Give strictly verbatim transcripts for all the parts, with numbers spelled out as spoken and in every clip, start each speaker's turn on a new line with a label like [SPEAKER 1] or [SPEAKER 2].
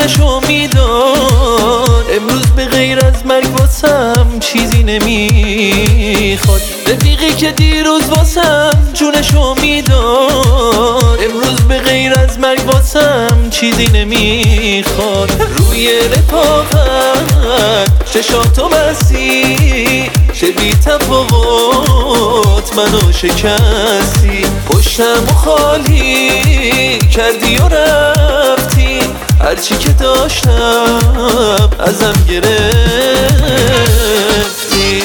[SPEAKER 1] جونشو میداد. امروز به غیر از مرگ واسم چیزی نمیخواد. رفیقی که دیروز واسم جونشو میداد، امروز به غیر از مرگ واسم چیزی نمیخواد. روی رفاقت چشاتو بستی، چه بی تفاوت منو شکستی. پشتم و خالی کردی و رفتی، هرچی که داشتم ازم گرفتی.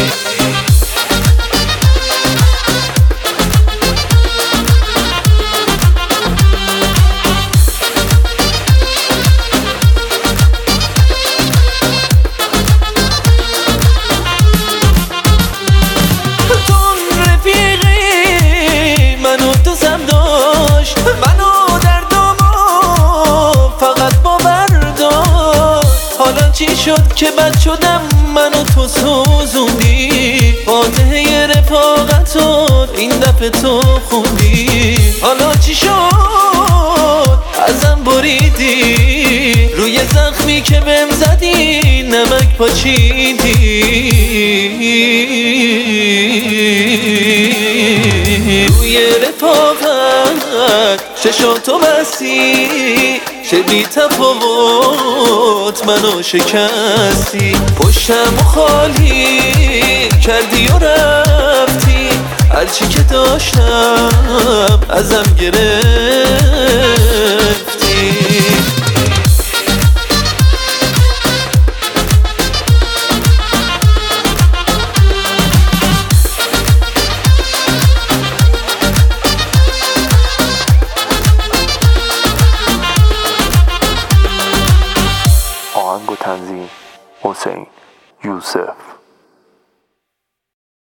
[SPEAKER 1] چی شد که بد شدم منو تو سوزوندی؟ فاتحه رفاقتون این دفعه تو خوندی. حالا چی شد ازم بریدی؟ روی زخمی که بهم زدی نمک پاچیدی. روی رفاقت چشاتو بستی، چه بی تفاوت منو شکستی. پشتم و خالی کردی و رفتی، هرچی که داشتم ازم گرفتی.
[SPEAKER 2] آهنگ و تنظیم حسین یوسف.